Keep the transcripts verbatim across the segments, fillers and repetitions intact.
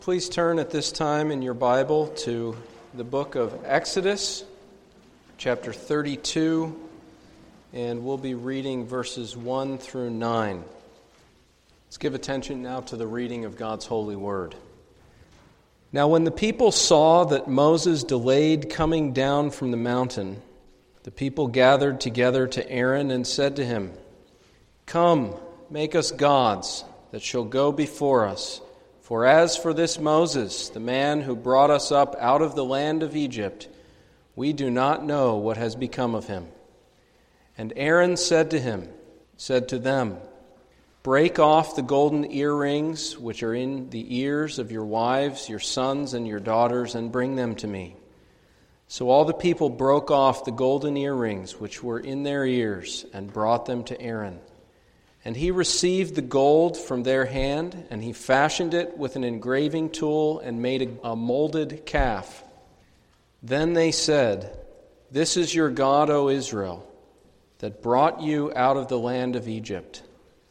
Please turn at this time in your Bible to the book of Exodus, chapter thirty-two, and we'll be reading verses one through nine. Let's give attention now to the reading of God's holy word. Now when the people saw that Moses delayed coming down from the mountain, the people gathered together to Aaron and said to him, "Come, make us gods that shall go before us. For as for this Moses, the man who brought us up out of the land of Egypt, we do not know what has become of him." And Aaron said to him, said to them, "Break off the golden earrings which are in the ears of your wives, your sons, and your daughters, and bring them to me." So all the people broke off the golden earrings which were in their ears, and brought them to Aaron. And he received the gold from their hand, and he fashioned it with an engraving tool and made a, a molded calf. Then they said, "This is your God, O Israel, that brought you out of the land of Egypt."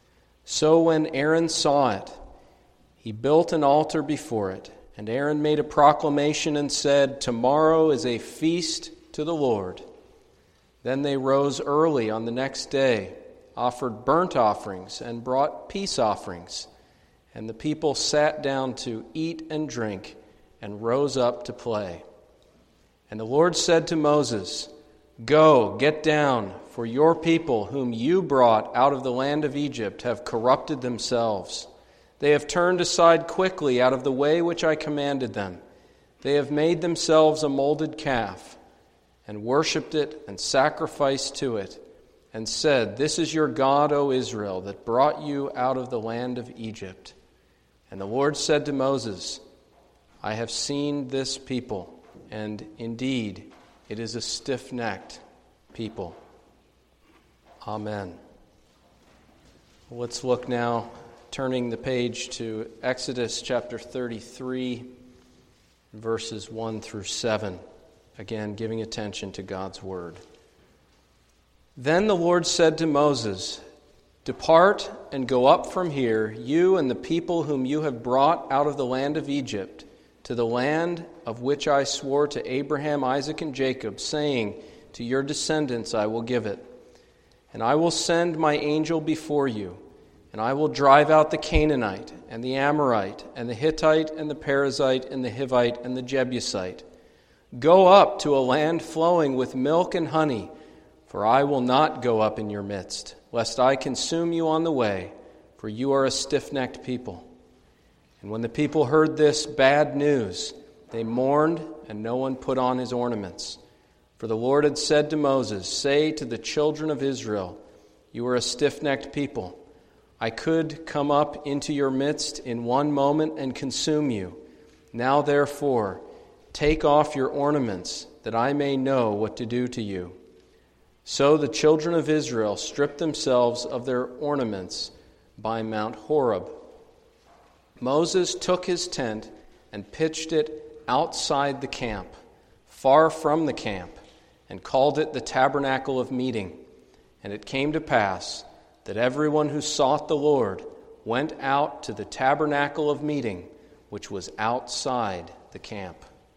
So when Aaron saw it, he built an altar before it, and Aaron made a proclamation and said, "Tomorrow is a feast to the Lord." Then they rose early on the next day, offered burnt offerings, and brought peace offerings. And the people sat down to eat and drink, and rose up to play. And the Lord said to Moses, "Go, get down, for your people whom you brought out of the land of Egypt have corrupted themselves. They have turned aside quickly out of the way which I commanded them. They have made themselves a molded calf, and worshipped it, and sacrificed to it, and said, 'This is your God, O Israel, that brought you out of the land of Egypt.' And the Lord said to Moses, 'I have seen this people, and indeed it is a stiff-necked people.'" Amen. Let's look now, turning the page to Exodus chapter thirty-three, verses one through seven. Again, giving attention to God's word. Then the Lord said to Moses, "Depart and go up from here, you and the people whom you have brought out of the land of Egypt, to the land of which I swore to Abraham, Isaac, and Jacob, saying, 'To your descendants I will give it.' And I will send my angel before you, and I will drive out the Canaanite, and the Amorite, and the Hittite, and the Perizzite, and the Hivite, and the Jebusite. Go up to a land flowing with milk and honey, for I will not go up in your midst, lest I consume you on the way, for you are a stiff-necked people." And when the people heard this bad news, they mourned, and no one put on his ornaments. For the Lord had said to Moses, "Say to the children of Israel, 'You are a stiff-necked people. I could come up into your midst in one moment and consume you. Now therefore, take off your ornaments, that I may know what to do to you.' So the children of Israel stripped themselves of their ornaments by Mount Horeb. Moses took his tent and pitched it outside the camp, far from the camp, and called it the tabernacle of meeting. And it came to pass that everyone who sought the Lord went out to the tabernacle of meeting, which was outside the camp."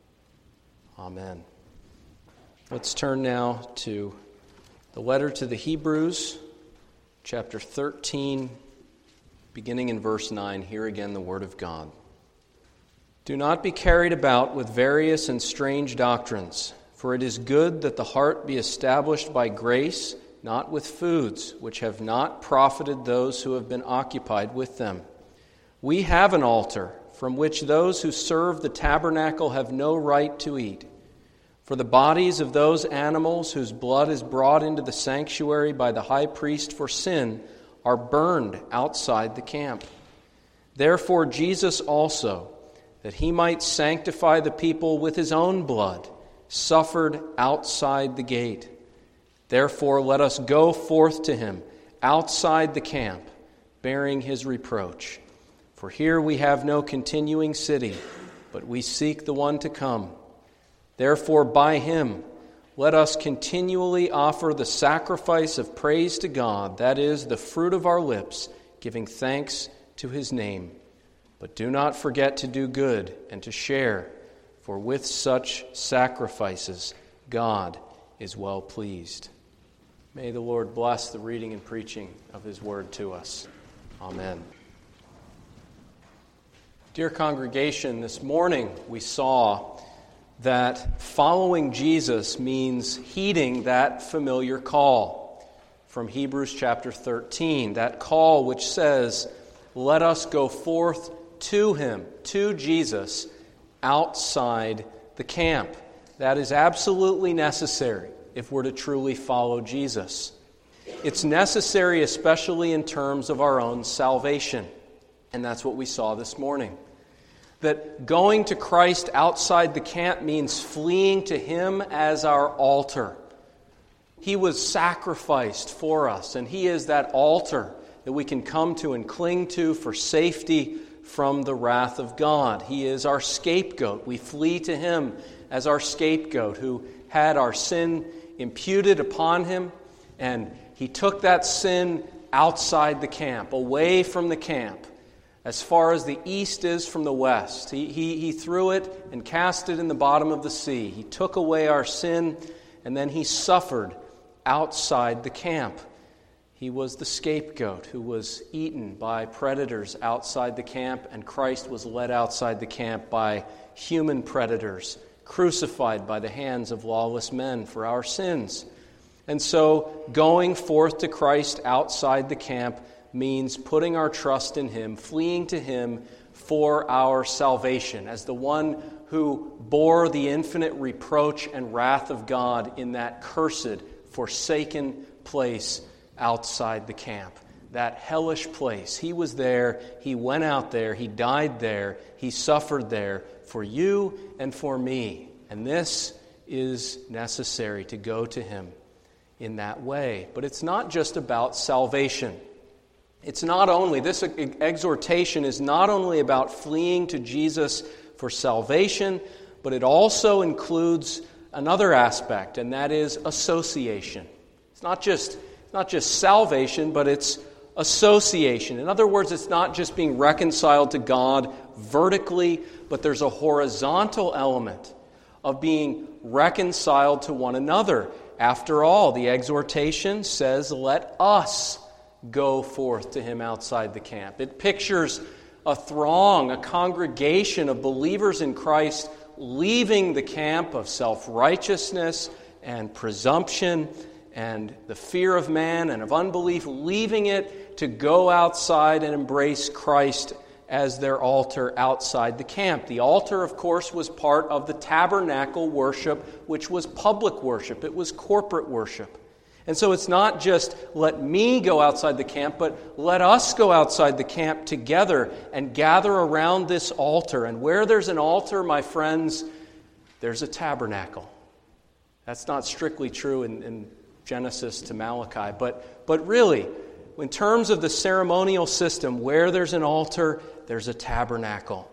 Amen. Let's turn now to the letter to the Hebrews, chapter thirteen, beginning in verse nine. Here again the word of God. "Do not be carried about with various and strange doctrines, for it is good that the heart be established by grace, not with foods, which have not profited those who have been occupied with them. We have an altar, from which those who serve the tabernacle have no right to eat. For the bodies of those animals whose blood is brought into the sanctuary by the high priest for sin are burned outside the camp. Therefore Jesus also, that he might sanctify the people with his own blood, suffered outside the gate. Therefore let us go forth to him outside the camp, bearing his reproach. For here we have no continuing city, but we seek the one to come. Therefore, by him, let us continually offer the sacrifice of praise to God, that is, the fruit of our lips, giving thanks to his name. But do not forget to do good and to share, for with such sacrifices God is well pleased. May the Lord bless the reading and preaching of His word to us. Amen. Dear congregation, this morning we saw that following Jesus means heeding that familiar call from Hebrews chapter thirteen, that call which says, "Let us go forth to Him," to Jesus, outside the camp. That is absolutely necessary if we're to truly follow Jesus. It's necessary especially in terms of our own salvation. And that's what we saw this morning. That going to Christ outside the camp means fleeing to Him as our altar. He was sacrificed for us, and He is that altar that we can come to and cling to for safety from the wrath of God. He is our scapegoat. We flee to Him as our scapegoat, who had our sin imputed upon Him, and He took that sin outside the camp, away from the camp, as far as the east is from the west. He, he, he threw it and cast it in the bottom of the sea. He took away our sin, and then He suffered outside the camp. He was the scapegoat who was eaten by predators outside the camp, and Christ was led outside the camp by human predators, crucified by the hands of lawless men for our sins. And so, going forth to Christ outside the camp means putting our trust in Him, fleeing to Him for our salvation, as the one who bore the infinite reproach and wrath of God in that cursed, forsaken place outside the camp. That hellish place. He was there, He went out there, He died there, He suffered there for you and for me. And this is necessary, to go to Him in that way. But it's not just about salvation. It's not only, this exhortation is not only about fleeing to Jesus for salvation, but it also includes another aspect, and that is association. It's not just, not just salvation, but it's association. In other words, it's not just being reconciled to God vertically, but there's a horizontal element of being reconciled to one another. After all, the exhortation says, "Let us go forth to Him outside the camp." It pictures a throng, a congregation of believers in Christ leaving the camp of self-righteousness and presumption and the fear of man and of unbelief, leaving it to go outside and embrace Christ as their altar outside the camp. The altar, of course, was part of the tabernacle worship, which was public worship. It was corporate worship. And so it's not just let me go outside the camp, but let us go outside the camp together and gather around this altar. And where there's an altar, my friends, there's a tabernacle. That's not strictly true in, in Genesis to Malachi, but, but really, in terms of the ceremonial system, where there's an altar, there's a tabernacle.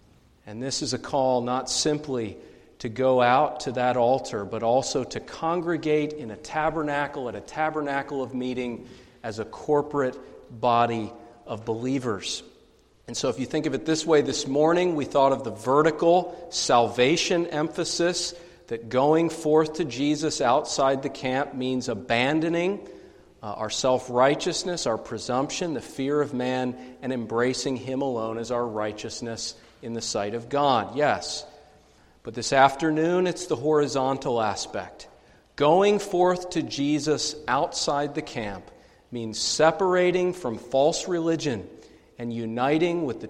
And this is a call not simply to go out to that altar, but also to congregate in a tabernacle, at a tabernacle of meeting, as a corporate body of believers. And so if you think of it this way, this morning we thought of the vertical salvation emphasis, that going forth to Jesus outside the camp means abandoning uh, our self-righteousness, our presumption, the fear of man, and embracing Him alone as our righteousness in the sight of God. Yes. But this afternoon, it's the horizontal aspect. Going forth to Jesus outside the camp means separating from false religion and uniting with the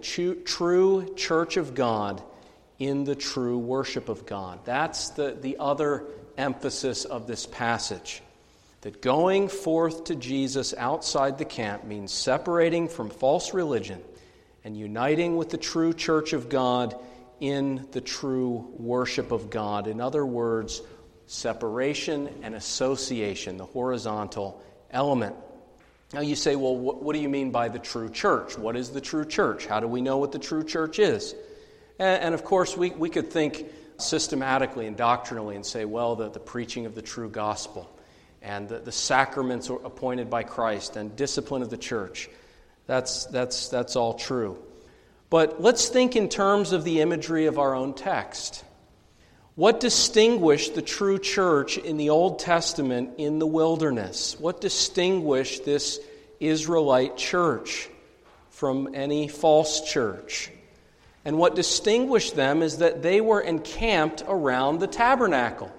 true church of God in the true worship of God. That's the, the other emphasis of this passage. That going forth to Jesus outside the camp means separating from false religion and uniting with the true church of God in the true worship of God. In other words, separation and association, the horizontal element. Now you say, well, what, what do you mean by the true church? What is the true church? How do we know what the true church is? And, and of course, we, we could think systematically and doctrinally and say, well, the, the preaching of the true gospel and the, the sacraments appointed by Christ and discipline of the church. That's, that's, that's all true. But let's think in terms of the imagery of our own text. What distinguished the true church in the Old Testament in the wilderness? What distinguished this Israelite church from any false church? And what distinguished them is that they were encamped around the tabernacle.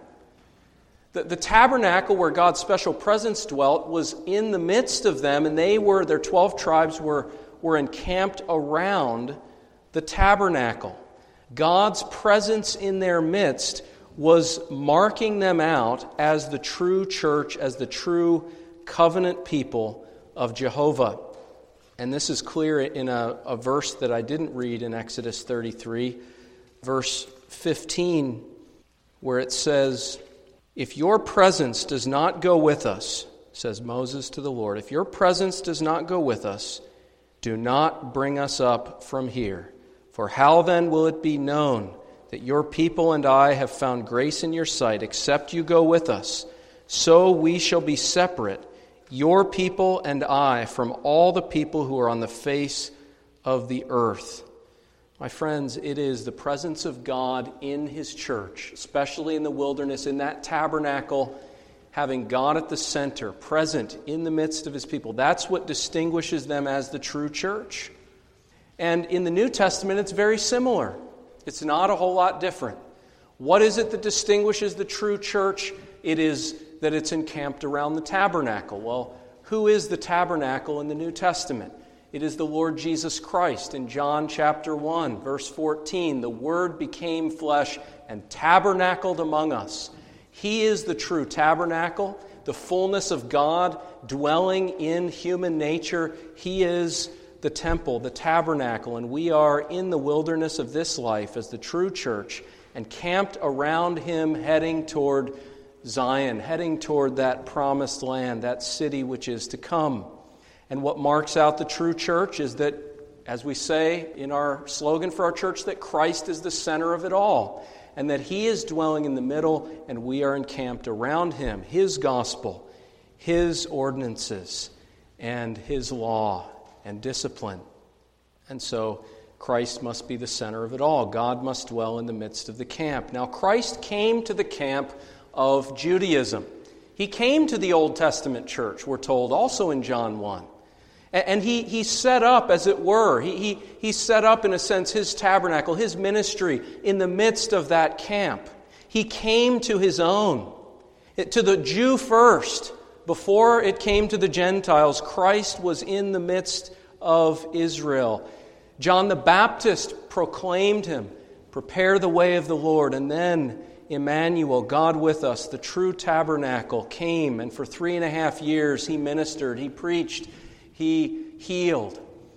The, the tabernacle where God's special presence dwelt was in the midst of them, and they were, their twelve tribes were, were encamped around the tabernacle. God's presence in their midst was marking them out as the true church, as the true covenant people of Jehovah. And this is clear in a, a verse that I didn't read in Exodus thirty-three, verse fifteen, where it says, "If your presence does not go with us," says Moses to the Lord, "if your presence does not go with us, do not bring us up from here. For how then will it be known that your people and I have found grace in your sight, except you go with us? So we shall be separate, your people and I, from all the people who are on the face of the earth." My friends, it is the presence of God in His church, especially in the wilderness, in that tabernacle, having God at the center, present in the midst of His people. That's what distinguishes them as the true church. And in the New Testament, it's very similar. It's not a whole lot different. What is it that distinguishes the true church? It is that it's encamped around the tabernacle. Well, who is the tabernacle in the New Testament? It is the Lord Jesus Christ. In John chapter one, verse fourteen, "The Word became flesh and tabernacled among us." He is the true tabernacle, the fullness of God dwelling in human nature. He is the temple, the tabernacle, and we are in the wilderness of this life as the true church, encamped around Him, heading toward Zion, heading toward that promised land, that city which is to come. And what marks out the true church is that, as we say in our slogan for our church, that Christ is the center of it all, and that He is dwelling in the middle, and we are encamped around Him, His gospel, His ordinances, and His law and discipline. And so Christ must be the center of it all. God must dwell in the midst of the camp. Now, Christ came to the camp of Judaism. He came to the Old Testament church, we're told, also in John one. And he, he set up, as it were, he, he, he set up, in a sense, His tabernacle, His ministry in the midst of that camp. He came to His own, to the Jew first. Before it came to the Gentiles, Christ was in the midst of Israel. John the Baptist proclaimed Him, "Prepare the way of the Lord." And then Emmanuel, God with us, the true tabernacle, came, and for three and a half years He ministered, He preached, He healed,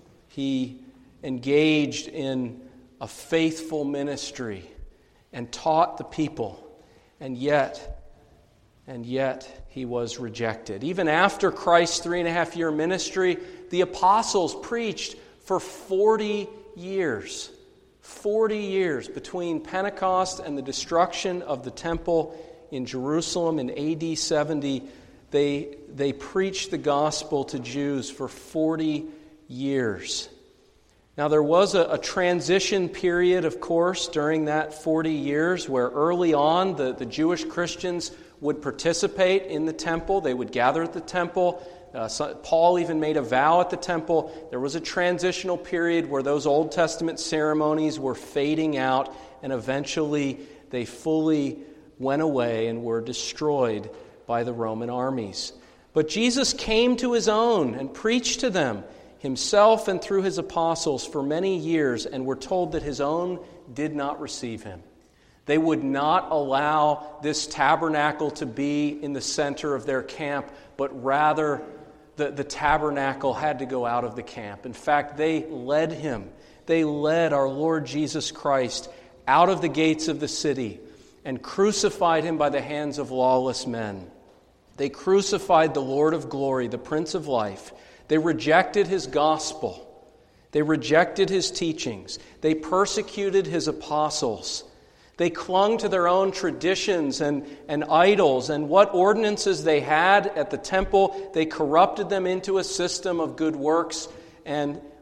He engaged in a faithful ministry and taught the people. And yet, and yet He was rejected. Even after Christ's three and a half year ministry, the apostles preached for forty years. forty years between Pentecost and the destruction of the temple in Jerusalem in A D seventy. They, they preached the gospel to Jews for forty years. Now, there was a, a transition period, of course, during that forty years, where early on the, the Jewish Christians would participate in the temple. They would gather at the temple. Uh, so Paul even made a vow at the temple. There was a transitional period where those Old Testament ceremonies were fading out, and eventually they fully went away and were destroyed by the Roman armies. But Jesus came to His own and preached to them Himself and through His apostles for many years, and we're told that His own did not receive Him. They would not allow this tabernacle to be in the center of their camp, but rather the, the tabernacle had to go out of the camp. In fact, they led Him, they led our Lord Jesus Christ out of the gates of the city and crucified Him by the hands of lawless men. They crucified the Lord of glory, the Prince of life. They rejected His gospel. They rejected His teachings. They persecuted His apostles. They clung to their own traditions and, and idols, and what ordinances they had at the temple, they corrupted them into a system of good works. And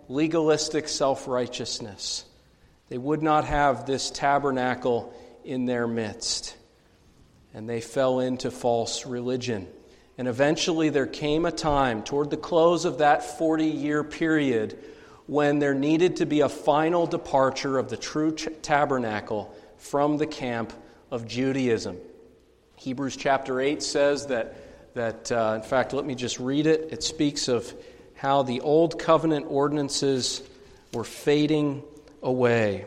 legalistic self-righteousness. They would not have this tabernacle in their midst. And they fell into false religion. And eventually there came a time toward the close of that forty-year period when there needed to be a final departure of the true tabernacle from the camp of Judaism. Hebrews chapter eight says that, that uh, in fact, let me just read it. It speaks of how the old covenant ordinances were fading away.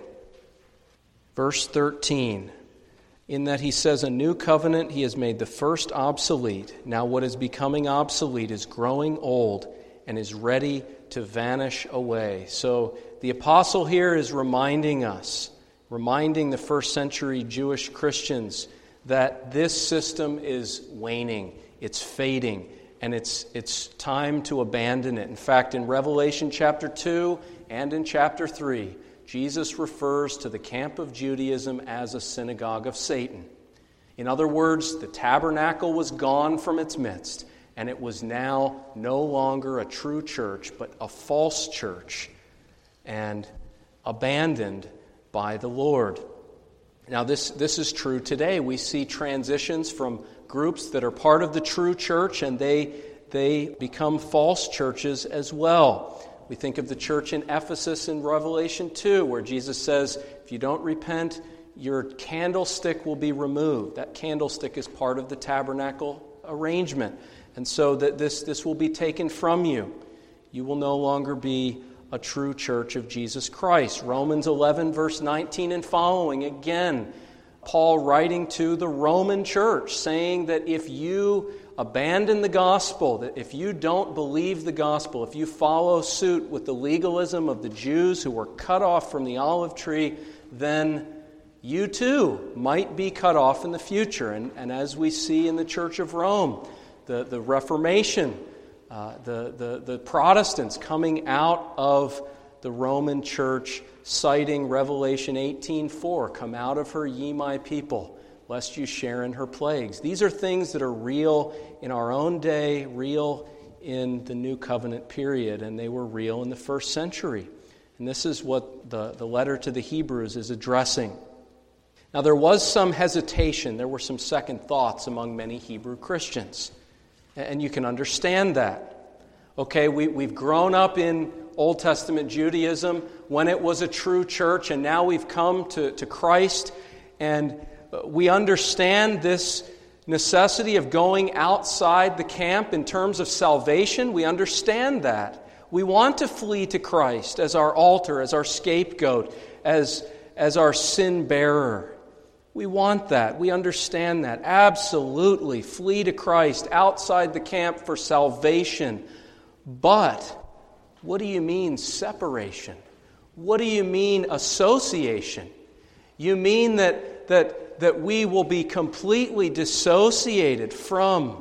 Verse thirteen, in that he says, a new covenant he has made the first obsolete. Now what is becoming obsolete is growing old and is ready to vanish away. So the apostle here is reminding us, reminding the first century Jewish Christians that this system is waning, it's fading, and it's it's time to abandon it. In fact, in Revelation chapter two and in chapter three, Jesus refers to the camp of Judaism as a synagogue of Satan. In other words, the tabernacle was gone from its midst, and it was now no longer a true church, but a false church, and abandoned by the Lord. Now, this, this is true today. We see transitions from groups that are part of the true church, and they, they become false churches as well. We think of the church in Ephesus in Revelation two, where Jesus says, if you don't repent, your candlestick will be removed. That candlestick is part of the tabernacle arrangement. And so that this, this will be taken from you. You will no longer be a true church of Jesus Christ. Romans eleven, verse nineteen and following, again, Paul writing to the Roman church, saying that if you abandon the gospel, that if you don't believe the gospel, if you follow suit with the legalism of the Jews who were cut off from the olive tree, then you too might be cut off in the future. And, and as we see in the Church of Rome, the, the Reformation, uh, the, the, the Protestants coming out of the Roman church, citing Revelation eighteen four, come out of her, ye my people, lest you share in her plagues. These are things that are real in our own day, real in the New Covenant period, and they were real in the first century. And this is what the, the letter to the Hebrews is addressing. Now, there was some hesitation, there were some second thoughts among many Hebrew Christians. And you can understand that. Okay, we, we've grown up in Old Testament Judaism when it was a true church, and now we've come to, to Christ, and we understand this necessity of going outside the camp in terms of salvation. We understand that. We want to flee to Christ as our altar, as our scapegoat, as, as our sin bearer. We want that. We understand that. Absolutely. Flee to Christ outside the camp for salvation. But what do you mean separation? What do you mean association? You mean that that that we will be completely dissociated from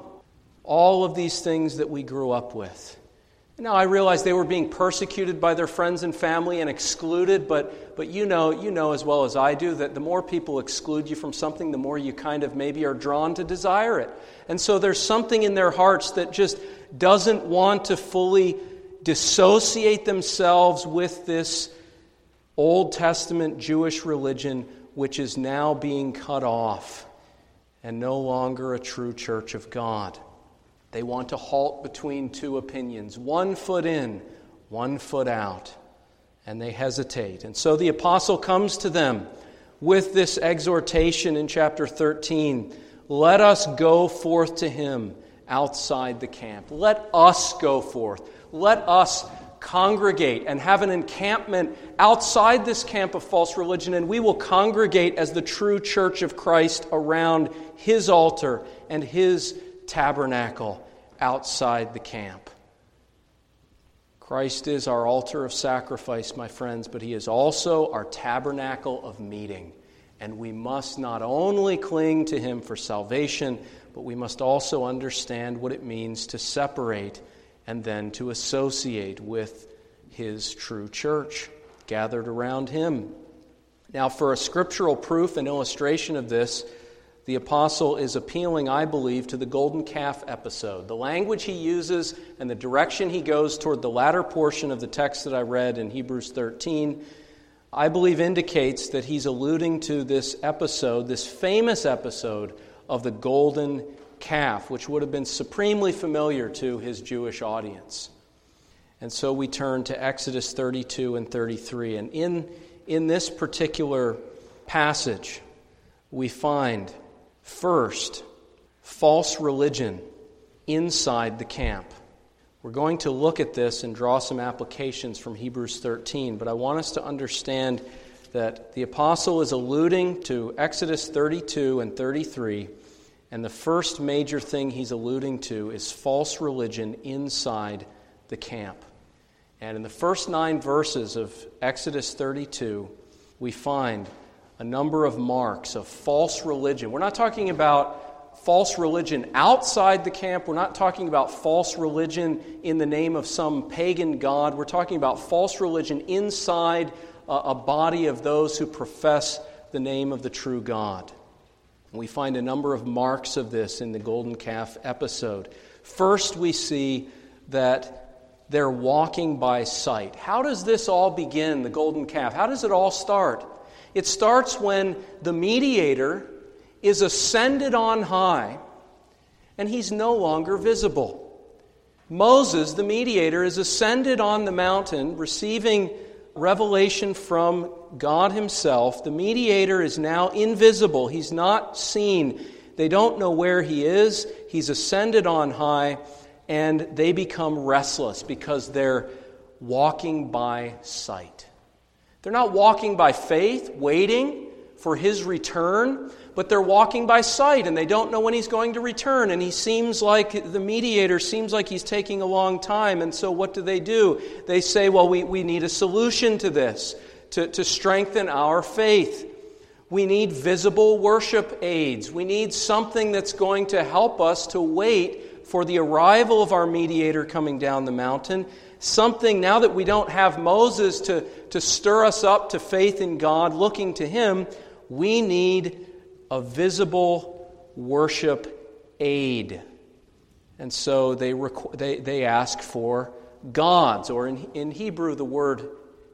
all of these things that we grew up with. Now, I realize they were being persecuted by their friends and family and excluded, but but you know, you know as well as I do that the more people exclude you from something, the more you kind of maybe are drawn to desire it. And so there's something in their hearts that just doesn't want to fully dissociate themselves with this Old Testament Jewish religion, which is now being cut off and no longer a true church of God. They want to halt between two opinions, one foot in, one foot out, and they hesitate. And so the apostle comes to them with this exhortation in chapter thirteen, let us go forth to him outside the camp. Let us go forth. Let us congregate and have an encampment outside this camp of false religion, and we will congregate as the true church of Christ around his altar and his tabernacle outside the camp. Christ is our altar of sacrifice, my friends, but he is also our tabernacle of meeting. And we must not only cling to him for salvation, but we must also understand what it means to separate and then to associate with his true church gathered around him. Now, for a scriptural proof and illustration of this, the apostle is appealing, I believe, to the golden calf episode. The language he uses and the direction he goes toward the latter portion of the text that I read in Hebrews thirteen, I believe indicates that he's alluding to this episode, this famous episode of the golden calf, which would have been supremely familiar to his Jewish audience. And so we turn to Exodus thirty-two and thirty-three. And in, in this particular passage, we find, first, false religion inside the camp. We're going to look at this and draw some applications from Hebrews thirteen, but I want us to understand that the apostle is alluding to Exodus thirty-two and thirty-three, and the first major thing he's alluding to is false religion inside the camp. And in the first nine verses of Exodus thirty-two, we find a number of marks of false religion. We're not talking about false religion outside the camp. We're not talking about false religion in the name of some pagan god. We're talking about false religion inside a, a body of those who profess the name of the true God. We find a number of marks of this in the golden calf episode. First, we see that they're walking by sight. How does this all begin, the golden calf? How does it all start? It starts when the mediator is ascended on high, and he's no longer visible. Moses, the mediator, is ascended on the mountain, receiving revelation from God himself. The mediator is now invisible. He's not seen. They don't know where he is. He's ascended on high, and they become restless because they're walking by sight. They're not walking by faith, waiting for his return, but they're walking by sight, and they don't know when he's going to return. And he seems like, the mediator seems like he's taking a long time. And so what do they do? They say, well, we, we need a solution to this, to, to strengthen our faith. We need visible worship aids. We need something that's going to help us to wait for the arrival of our mediator coming down the mountain. Something, now that we don't have Moses to, to stir us up to faith in God, looking to him, we need a visible worship aid. And so they requ- they, they ask for gods, or in, in Hebrew the word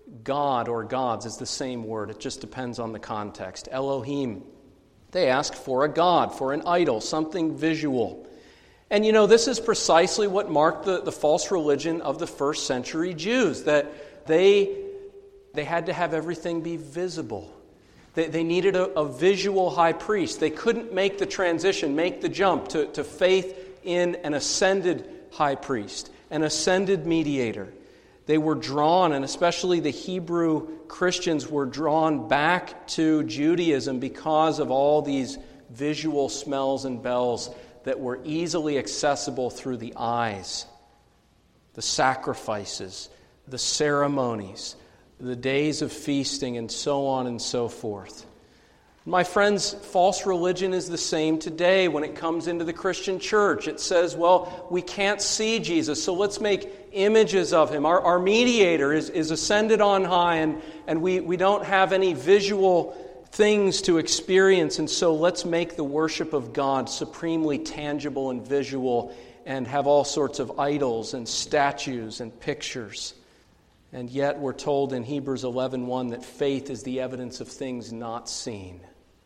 God or gods is the same word. It just depends on the context. Elohim. They ask for a god, for an idol, something visual. And you know, this is precisely what marked the, the false religion of the first century Jews, that they, they had to have everything be visible. They, they needed a, a visual high priest. They couldn't make the transition, make the jump to, to faith in an ascended high priest, an ascended mediator. They were drawn, and especially the Hebrew Christians were drawn back to Judaism because of all these visual smells and bells that were easily accessible through the eyes. The sacrifices, the ceremonies, the days of feasting, and so on and so forth. My friends, false religion is the same today when it comes into the Christian church. It says, well, we can't see Jesus, so let's make images of him. Our, our mediator is, is ascended on high, and, and we, we don't have any visual things to experience, and so let's make the worship of God supremely tangible and visual and have all sorts of idols and statues and pictures. And yet we're told in Hebrews eleven one that faith is the evidence of things not seen.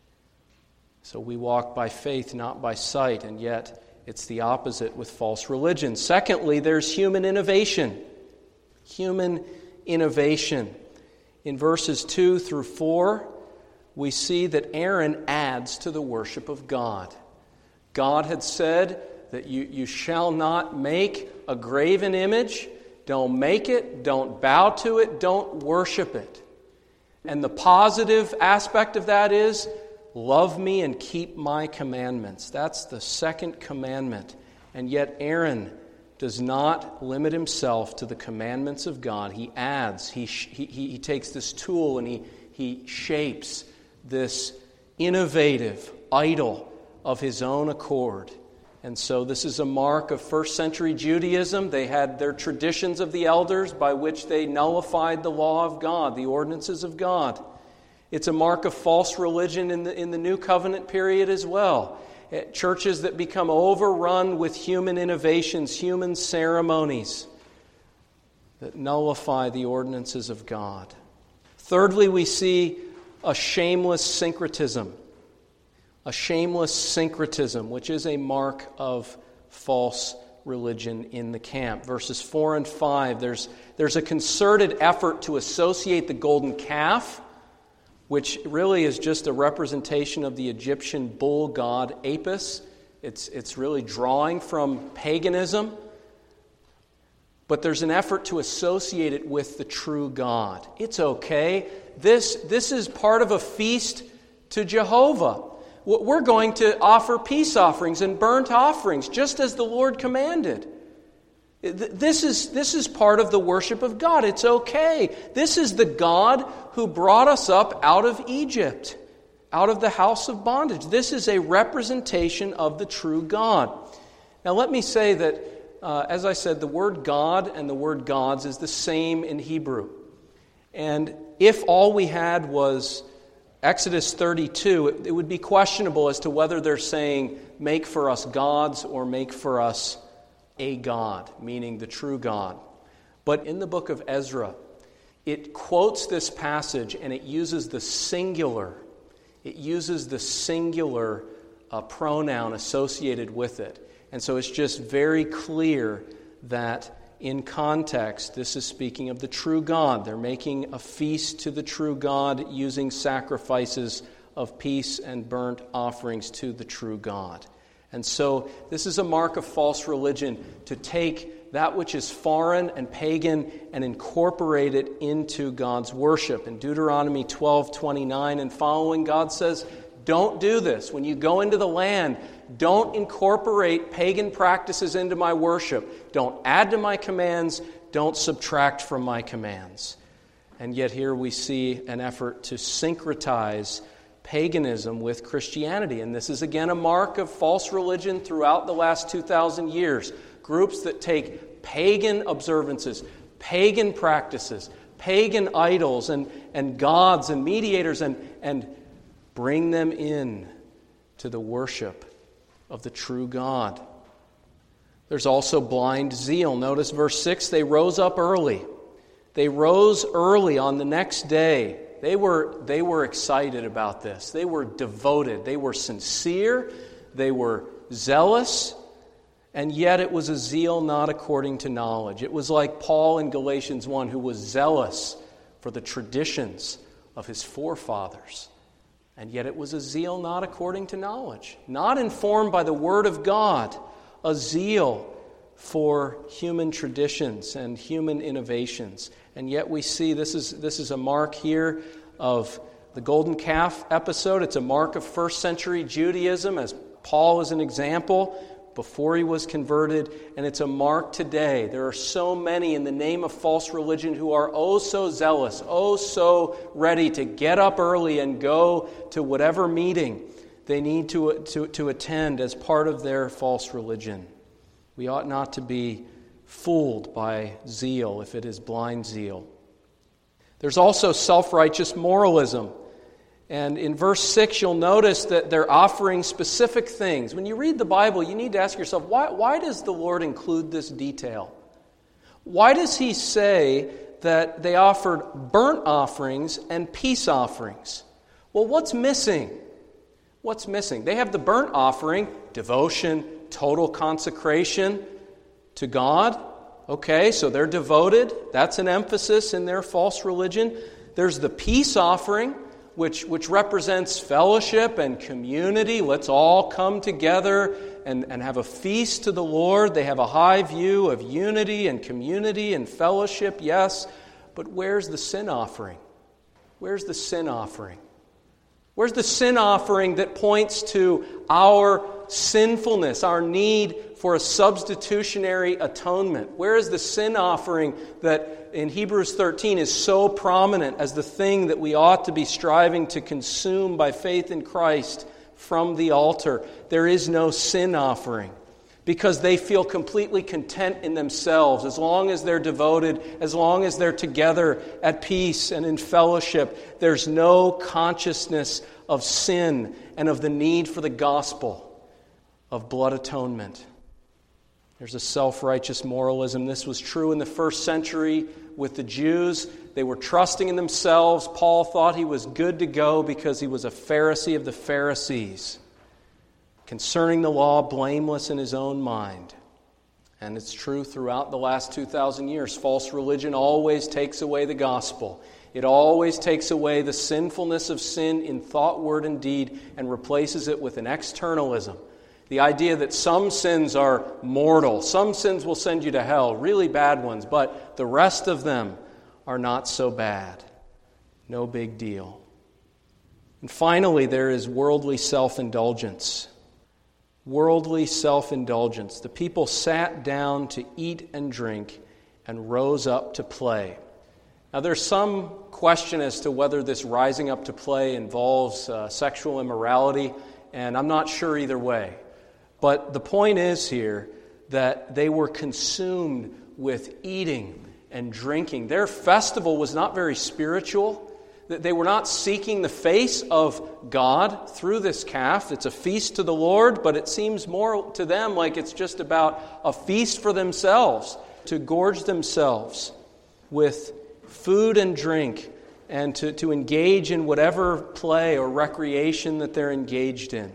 So we walk by faith, not by sight, and yet it's the opposite with false religion. Secondly, there's human innovation. Human innovation. In verses two through four, we see that Aaron adds to the worship of God. God had said that you, you shall not make a graven image. Don't make it, don't bow to it, don't worship it. And the positive aspect of that is, love me and keep my commandments. That's the second commandment. And yet Aaron does not limit himself to the commandments of God. He adds, he, he, he takes this tool and he, he shapes this innovative idol of his own accord. And so this is a mark of first century Judaism. They had their traditions of the elders by which they nullified the law of God, the ordinances of God. It's a mark of false religion in the, in the New Covenant period as well. Churches that become overrun with human innovations, human ceremonies that nullify the ordinances of God. Thirdly, we see a shameless syncretism. A shameless syncretism, which is a mark of false religion in the camp. Verses four and five, there's, there's a concerted effort to associate the golden calf, which really is just a representation of the Egyptian bull god Apis. It's, it's really drawing from paganism. But there's an effort to associate it with the true God. It's okay. This, this is part of a feast to Jehovah. We're going to offer peace offerings and burnt offerings, just as the Lord commanded. This is, this is part of the worship of God. It's okay. This is the God who brought us up out of Egypt, out of the house of bondage. This is a representation of the true God. Now let me say that, uh, as I said, the word God and the word gods is the same in Hebrew. And if all we had was Exodus thirty-two, it, it would be questionable as to whether they're saying, make for us gods or make for us a God, meaning the true God. But in the book of Ezra, it quotes this passage and it uses the singular. It uses the singular uh, pronoun associated with it. And so it's just very clear that in context, this is speaking of the true God. They're making a feast to the true God using sacrifices of peace and burnt offerings to the true God. And so this is a mark of false religion, to take that which is foreign and pagan and incorporate it into God's worship. In Deuteronomy twelve twenty-nine and following, God says, don't do this. When you go into the land, don't incorporate pagan practices into my worship. Don't add to my commands. Don't subtract from my commands. And yet here we see an effort to syncretize paganism with Christianity. And this is again a mark of false religion throughout the last two thousand years. Groups that take pagan observances, pagan practices, pagan idols and, and gods and mediators and, and bring them in to the worship of the true God. There's also blind zeal. Notice verse six, they rose up early. They rose early on the next day. They were, they were excited about this. They were devoted. They were sincere. They were zealous. And yet it was a zeal not according to knowledge. It was like Paul in Galatians one, who was zealous for the traditions of his forefathers. And yet it was a zeal not according to knowledge, not informed by the Word of God, a zeal for human traditions and human innovations. And yet we see this is this is a mark here of the golden calf episode. It's a mark of first century Judaism, as Paul is an example before he was converted, and it's a mark today. There are so many in the name of false religion who are oh so zealous, oh so ready to get up early and go to whatever meeting they need to, to, to attend as part of their false religion. We ought not to be fooled by zeal if it is blind zeal. There's also self-righteous moralism. And in verse six, you'll notice that they're offering specific things. When you read the Bible, you need to ask yourself, why, why does the Lord include this detail? Why does He say that they offered burnt offerings and peace offerings? Well, what's missing? What's missing? They have the burnt offering, devotion, total consecration to God. Okay, so they're devoted. That's an emphasis in their false religion. There's the peace offering, which, which represents fellowship and community. Let's all come together and, and have a feast to the Lord. They have a high view of unity and community and fellowship, yes. But where's the sin offering? Where's the sin offering? Where's the sin offering that points to our sinfulness, our need for a substitutionary atonement? Where is the sin offering that in Hebrews thirteen is so prominent as the thing that we ought to be striving to consume by faith in Christ from the altar? There is no sin offering. because they feel completely content in themselves as long as they're devoted, as long as they're together at peace and in fellowship. There's no consciousness of sin and of the need for the gospel of blood atonement. There's a self-righteous moralism. This was true in the first century with the Jews. They were trusting in themselves. Paul thought he was good to go because he was a Pharisee of the Pharisees, concerning the law, blameless in his own mind. And it's true throughout the last two thousand years. False religion always takes away the gospel. It always takes away the sinfulness of sin in thought, word, and deed and replaces it with an externalism. The idea that some sins are mortal, some sins will send you to hell, really bad ones, but the rest of them are not so bad. No big deal. And finally, there is worldly self-indulgence. Worldly self-indulgence. The people sat down to eat and drink and rose up to play. Now, there's some question as to whether this rising up to play involves uh, sexual immorality, and I'm not sure either way. But the point is here that they were consumed with eating and drinking. Their festival was not very spiritual. They were not seeking the face of God through this calf. It's a feast to the Lord, but it seems more to them like it's just about a feast for themselves, to gorge themselves with food and drink and to, to engage in whatever play or recreation that they're engaged in.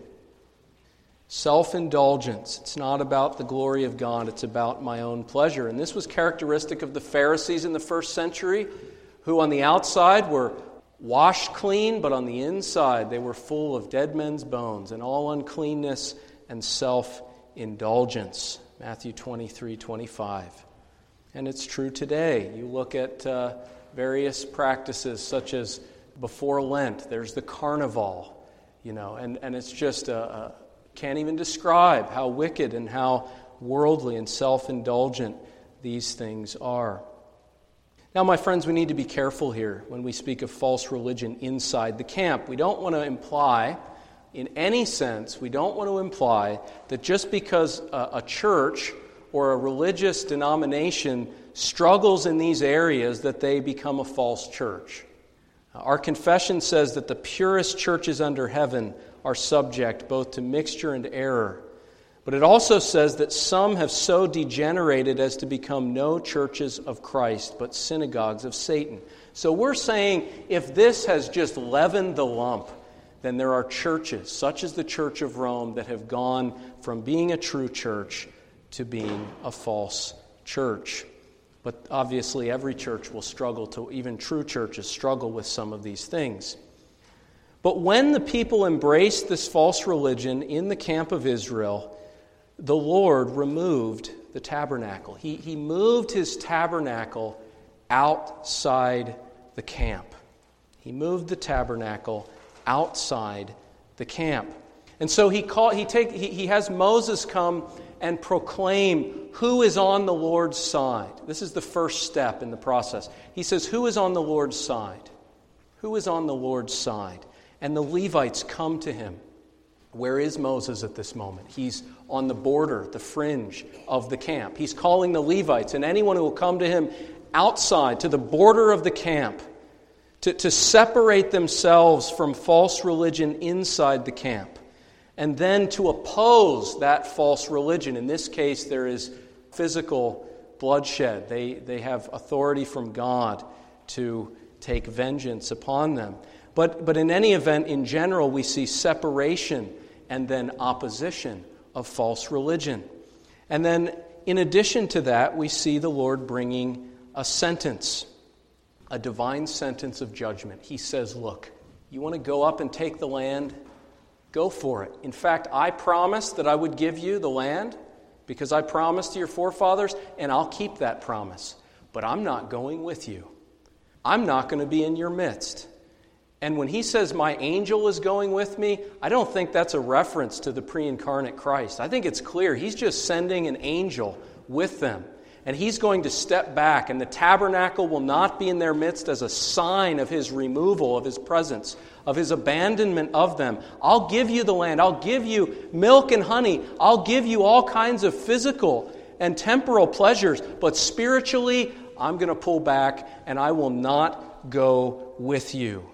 Self-indulgence. It's not about the glory of God. It's about my own pleasure. And this was characteristic of the Pharisees in the first century, who on the outside were washed clean, but on the inside they were full of dead men's bones and all uncleanness and self-indulgence. Matthew twenty-three twenty-five. And it's true today. You look at uh, various practices such as before Lent, there's the carnival, you know, and, and it's just a, a can't even describe how wicked and how worldly and self-indulgent these things are. Now, my friends, we need to be careful here when we speak of false religion inside the camp. We don't want to imply, in any sense, we don't want to imply that just because a, a church or a religious denomination struggles in these areas that they become a false church. Our confession says that the purest churches under heaven are subject both to mixture and error. But it also says that some have so degenerated as to become no churches of Christ, but synagogues of Satan. So we're saying if this has just leavened the lump, then there are churches, such as the Church of Rome, that have gone from being a true church to being a false church. But obviously every church will struggle to, even true churches struggle with some of these things. But when the people embraced this false religion in the camp of Israel, the Lord removed the tabernacle. He, he moved his tabernacle outside the camp. He moved the tabernacle outside the camp. And so he call, he take he, he has Moses come and proclaim who is on the Lord's side. This is the first step in the process. He says, who is on the Lord's side? Who is on the Lord's side? And the Levites come to him. Where is Moses at this moment? He's on the border, the fringe of the camp. He's calling the Levites and anyone who will come to him outside, to the border of the camp, to, to separate themselves from false religion inside the camp, and then to oppose that false religion. In this case, there is physical bloodshed. They, they have authority from God to take vengeance upon them. But, but in any event, in general, we see separation and then opposition of false religion. And then, in addition to that, we see the Lord bringing a sentence, a divine sentence of judgment. He says, look, you want to go up and take the land? Go for it. In fact, I promised that I would give you the land because I promised to your forefathers, and I'll keep that promise. But I'm not going with you. I'm not going to be in your midst. And when he says, my angel is going with me, I don't think that's a reference to the pre-incarnate Christ. I think it's clear he's just sending an angel with them. And he's going to step back, and the tabernacle will not be in their midst as a sign of his removal, of his presence, of his abandonment of them. I'll give you the land. I'll give you milk and honey. I'll give you all kinds of physical and temporal pleasures. But spiritually, I'm going to pull back, and I will not go with you.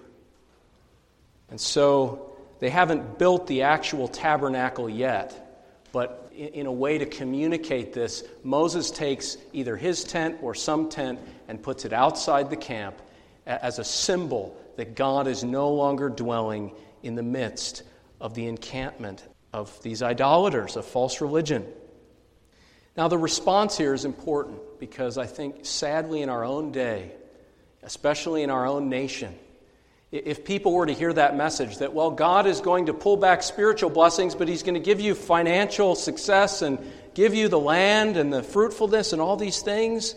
And so they haven't built the actual tabernacle yet. But in a way to communicate this, Moses takes either his tent or some tent and puts it outside the camp as a symbol that God is no longer dwelling in the midst of the encampment of these idolaters, of false religion. Now, the response here is important because I think, sadly, in our own day, especially in our own nation, if people were to hear that message that, well, God is going to pull back spiritual blessings, but he's going to give you financial success and give you the land and the fruitfulness and all these things,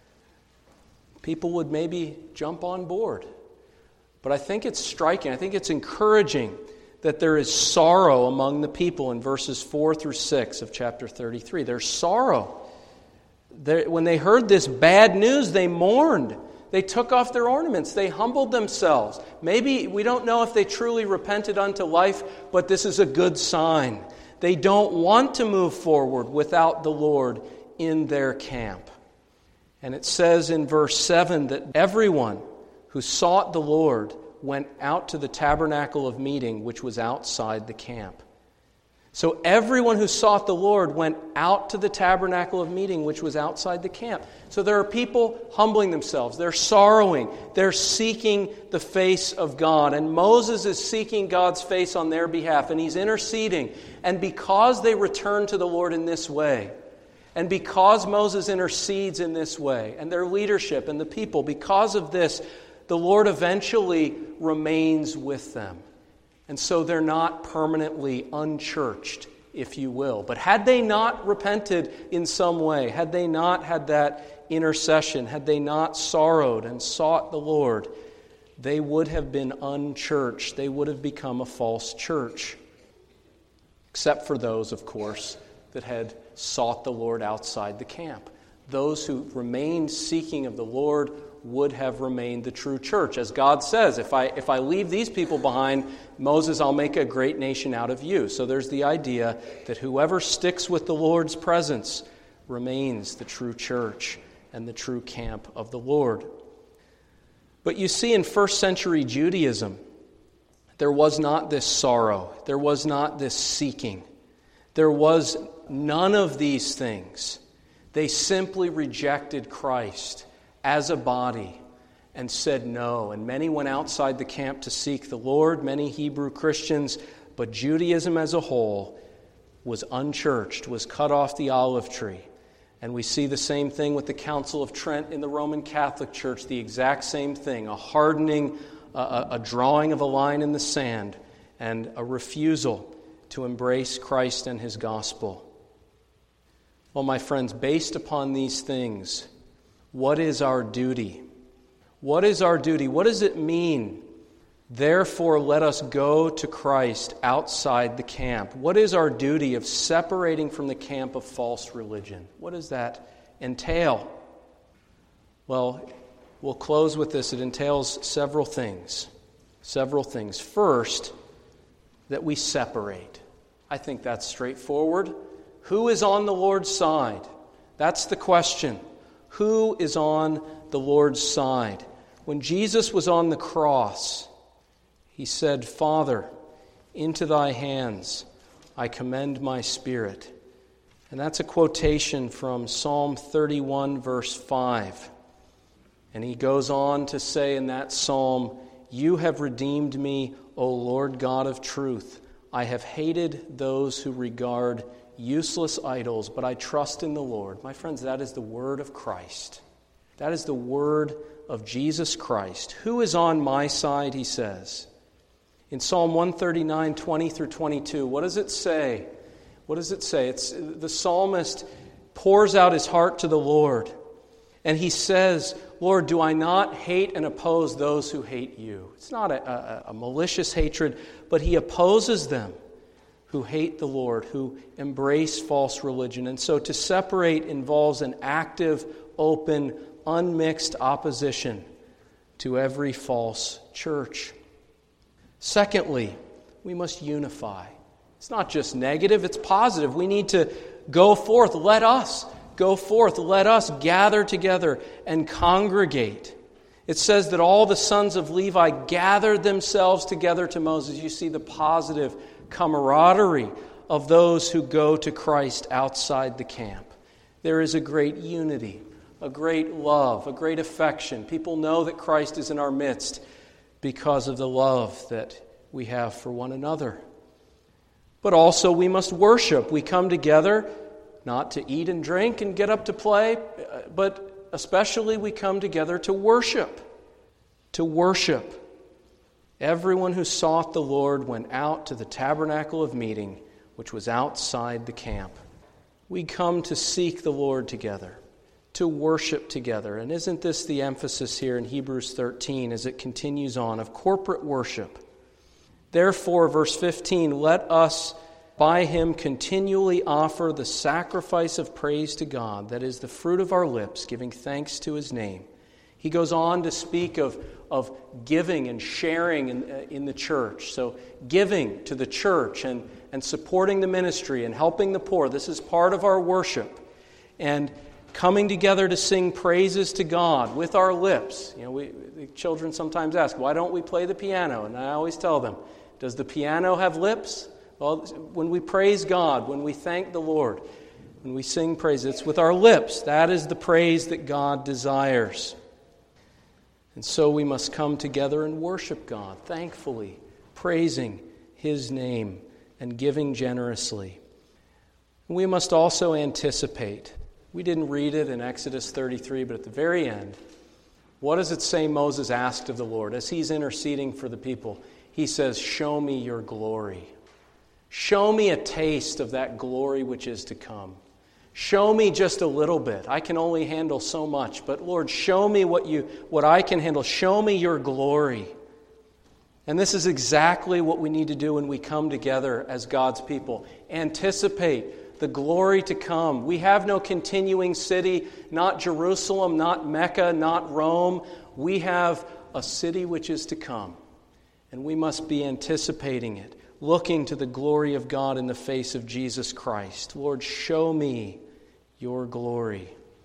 people would maybe jump on board. But I think it's striking, I think it's encouraging that there is sorrow among the people in verses four through six of chapter thirty-three. There's sorrow. They're, when they heard this bad news, they mourned. They took off their ornaments. They humbled themselves. Maybe, we don't know if they truly repented unto life, but this is a good sign. They don't want to move forward without the Lord in their camp. And it says in verse seven that everyone who sought the Lord went out to the tabernacle of meeting, which was outside the camp. So everyone who sought the Lord went out to the tabernacle of meeting, which was outside the camp. So there are people humbling themselves. They're sorrowing. They're seeking the face of God. And Moses is seeking God's face on their behalf, and he's interceding. And because they return to the Lord in this way, and because Moses intercedes in this way, and their leadership and the people, because of this, the Lord eventually remains with them. And so they're not permanently unchurched, if you will. But had they not repented in some way, had they not had that intercession, had they not sorrowed and sought the Lord, they would have been unchurched. They would have become a false church. Except for those, of course, that had sought the Lord outside the camp. Those who remained seeking of the Lord would have remained the true church. As God says, if I if I leave these people behind, Moses, I'll make a great nation out of you. So there's the idea that whoever sticks with the Lord's presence remains the true church and the true camp of the Lord. But you see, in first century Judaism, there was not this sorrow. There was not this seeking. There was none of these things. They simply rejected Christ as a body and said no. And many went outside the camp to seek the Lord, many Hebrew Christians, but Judaism as a whole was unchurched, was cut off the olive tree. And we see the same thing with the Council of Trent in the Roman Catholic Church, the exact same thing, a hardening, a, a drawing of a line in the sand, and a refusal to embrace Christ and his gospel. Well, my friends, based upon these things, what is our duty? What is our duty? What does it mean? Therefore, let us go to Christ outside the camp. What is our duty of separating from the camp of false religion? What does that entail? Well, we'll close with this. It entails several things. Several things. First, that we separate. I think that's straightforward. Who is on the Lord's side? That's the question. Who is on the Lord's side? When Jesus was on the cross, he said, Father, into thy hands I commend my spirit. And that's a quotation from Psalm thirty-one, verse five. And he goes on to say in that psalm, You have redeemed me, O Lord God of truth. I have hated those who regard useless idols, but I trust in the Lord. My friends, that is the word of Christ. That is the word of Jesus Christ. Who is on my side, he says. In Psalm one thirty-nine, twenty through twenty-two, what does it say? What does it say? It's the psalmist pours out his heart to the Lord. And he says, Lord, do I not hate and oppose those who hate you? It's not a, a, a malicious hatred, but he opposes them who hate the Lord, who embrace false religion. And so to separate involves an active, open, unmixed opposition to every false church. Secondly, we must unify. It's not just negative, it's positive. We need to go forth. Let us go forth. Let us gather together and congregate. It says that all the sons of Levi gathered themselves together to Moses. You see the positive camaraderie of those who go to Christ outside the camp. There is a great unity, a great love, a great affection. People know that Christ is in our midst because of the love that we have for one another. But also we must worship. We come together not to eat and drink and get up to play, but especially we come together to worship. To worship. Everyone who sought the Lord went out to the tabernacle of meeting, which was outside the camp. We come to seek the Lord together, to worship together. And isn't this the emphasis here in Hebrews thirteen as it continues on of corporate worship? Therefore, verse fifteen, let us by him continually offer the sacrifice of praise to God, that is the fruit of our lips, giving thanks to his name. He goes on to speak of, of giving and sharing in, uh, in the church. So giving to the church and, and supporting the ministry and helping the poor. This is part of our worship. And coming together to sing praises to God with our lips. You know, we, the children sometimes ask, why don't we play the piano? And I always tell them, does the piano have lips? Well, when we praise God, when we thank the Lord, when we sing praise, it's with our lips. That is the praise that God desires. And so we must come together and worship God, thankfully, praising his name and giving generously. We must also anticipate. We didn't read it in Exodus thirty-three, but at the very end, what does it say Moses asked of the Lord as he's interceding for the people? He says, show me your glory. Show me a taste of that glory which is to come. Show me just a little bit. I can only handle so much, but Lord, show me what you what I can handle. Show me your glory. And this is exactly what we need to do when we come together as God's people. Anticipate the glory to come. We have no continuing city, not Jerusalem, not Mecca, not Rome. We have a city which is to come. And we must be anticipating it, looking to the glory of God in the face of Jesus Christ. Lord, show me your glory.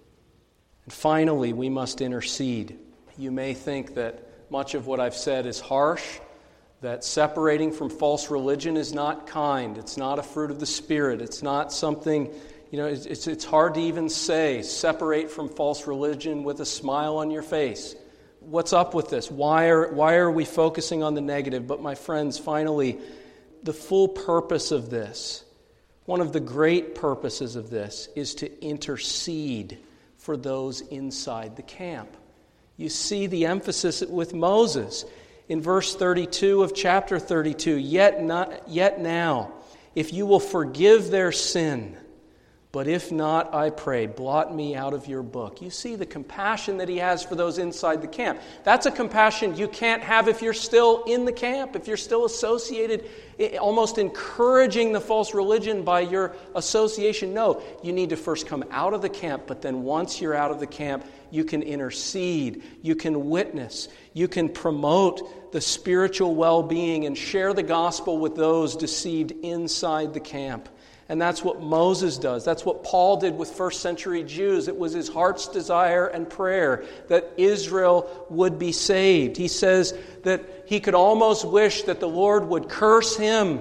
And finally, we must intercede. You may think that much of what I've said is harsh, that separating from false religion is not kind. It's not a fruit of the Spirit. It's not something, you know, it's, it's, it's hard to even say, separate from false religion with a smile on your face. What's up with this? Why are, why are we focusing on the negative? But my friends, finally, the full purpose of this, one of the great purposes of this, is to intercede for those inside the camp. You see the emphasis with Moses in verse thirty-two of chapter thirty-two. Yet not, yet now, if you will forgive their sin, but if not, I pray, blot me out of your book. You see the compassion that he has for those inside the camp. That's a compassion you can't have if you're still in the camp, if you're still associated, almost encouraging the false religion by your association. No, you need to first come out of the camp, but then once you're out of the camp, you can intercede, you can witness, you can promote the spiritual well-being and share the gospel with those deceived inside the camp. And that's what Moses does. That's what Paul did with first century Jews. It was his heart's desire and prayer that Israel would be saved. He says that he could almost wish that the Lord would curse him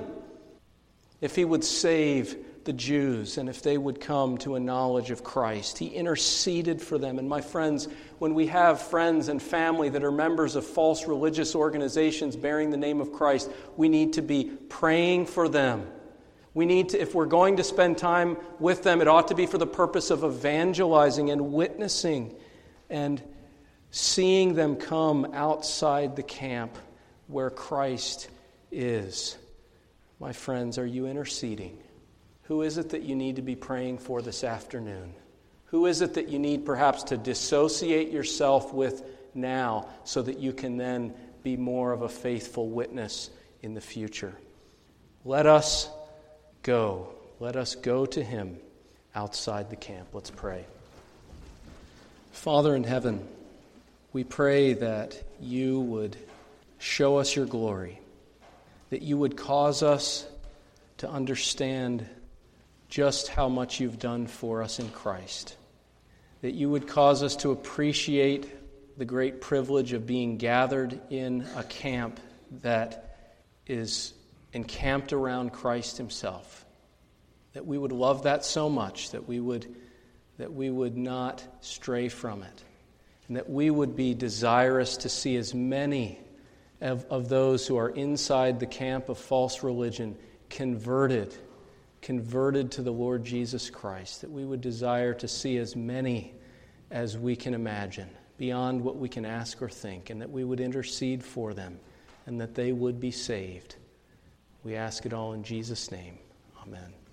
if he would save the Jews and if they would come to a knowledge of Christ. He interceded for them. And my friends, when we have friends and family that are members of false religious organizations bearing the name of Christ, we need to be praying for them. We need to, if we're going to spend time with them, it ought to be for the purpose of evangelizing and witnessing and seeing them come outside the camp where Christ is. My friends, are you interceding? Who is it that you need to be praying for this afternoon? Who is it that you need perhaps to dissociate yourself with now so that you can then be more of a faithful witness in the future? Let us go. Let us go to him outside the camp. Let's pray. Father in heaven, we pray that you would show us your glory, that you would cause us to understand just how much you've done for us in Christ, that you would cause us to appreciate the great privilege of being gathered in a camp that is encamped around Christ himself, that we would love that so much that we would that we would not stray from it, and that we would be desirous to see as many of, of those who are inside the camp of false religion converted, converted to the Lord Jesus Christ, that we would desire to see as many as we can imagine, beyond what we can ask or think, and that we would intercede for them, and that they would be saved. We ask it all in Jesus' name. Amen.